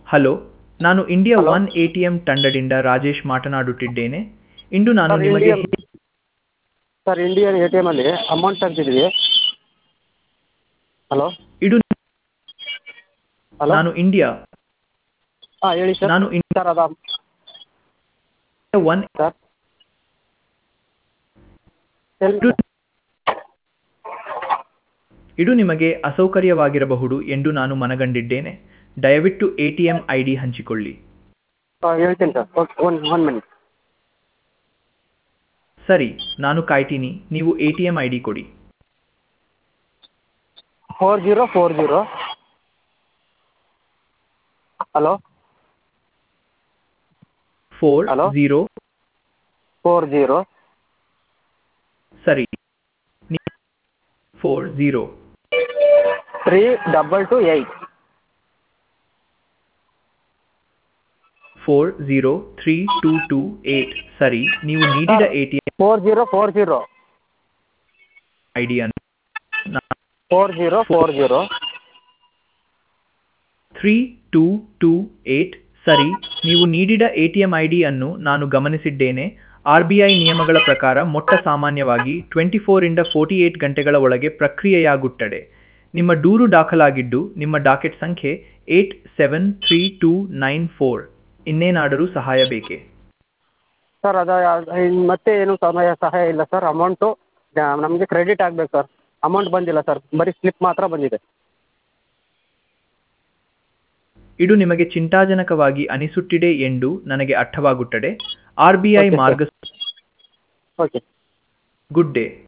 Hello, ನಾನು India hello one ATM ತಂಡದಿಂದ ರಾಜೇಶ್ ಮಾತನಾಡುತ್ತಿದ್ದೇನೆ. ಇಂದು ನಾನು ಸರ್ ನಿಮಗೆ ಇಂಡಿಯನ್ ಎ ಟಿ ಎಮಲ್ಲಿ ಅಮೌಂಟ್ ತೆಗ್ದಿದ್ವಿ. ಹಲೋ ಇಡು ಹಲೋ ನಾನು ಇಂಡಿಯಾ ಹಾಂ ಹೇಳಿ ಸರ್. ನಾನು ಸರ್ ಅದು ಇಂಡಿಯಾ ಒನ್ ಸರ್ ಹೇಳಿ ಇದು ಸರ್. ಇದು ನಿಮಗೆ ಅಸೌಕರ್ಯವಾಗಿರಬಹುದು ಎಂದು ನಾನು ಮನಗಂಡಿದ್ದೇನೆ. ದಯವಿಟ್ಟು ಎಟಿಎಂ ಐಡಿ ಹಂಚಿಕೊಳ್ಳಿ. ಹೇಳ್ತೀನಿ ಸರ್. Okay, one minute. ಸರಿ, ನಾನು ಕಾಯ್ತೀನಿ. ನೀವು ಎಟಿಎಂ ಐಡಿ ಕೊಡಿ. 4040. Hello hello 40. 40 ಸರಿ, 40 3228. 403228. ಸರಿ, ನೀವು ನೀಡಿದ ಸರ್ ಎಟಿಎಂ 4040 ಐಡಿಯನ್ನು 4040. 3228. ಸರಿ, ನೀವು ನೀಡಿದ ಎಟಿಎಂ ಐಡಿ ಅನ್ನು ನಾನು ಗಮನಿಸಿದ್ದೇನೆ. ಆರ್ಬಿಐ ನಿಯಮಗಳ ಪ್ರಕಾರ ಮೊಟ್ಟ ಸಾಮಾನ್ಯವಾಗಿ 24 ರಿಂದ 48 ಗಂಟೆಗಳ ಒಳಗೆ ಪ್ರಕ್ರಿಯೆಯಾಗುತ್ತದೆ. ನಿಮ್ಮ ದೂರು ದಾಖಲಾಗಿದ್ದು ನಿಮ್ಮ ಡಾಕೆಟ್ ಸಂಖ್ಯೆ 873294. ಇನ್ನೇನಾದರೂ ಸಹಾಯ ಬೇಕೇ? ಸರ್ ಮತ್ತೆ ಏನು ಸಹಾಯ ಇಲ್ಲ ಸರ್. ಅಮೌಂಟು ನಮಗೆ ಕ್ರೆಡಿಟ್ ಆಗಬೇಕು ಸರ್. ಅಮೌಂಟ್ ಬಂದಿಲ್ಲ ಸರ್, ಬರೀ ಸ್ಲಿಪ್ ಮಾತ್ರ ಬಂದಿದೆ. ಇದು ನಿಮಗೆ ಚಿಂತಾಜನಕವಾಗಿ ಅನಿಸುತ್ತಿದೆ ಎಂದು ನನಗೆ ಅರ್ಥವಾಗುತ್ತದೆ. RBI okay sir. ಮಾರ್ಗ ಓಕೆ. Good day.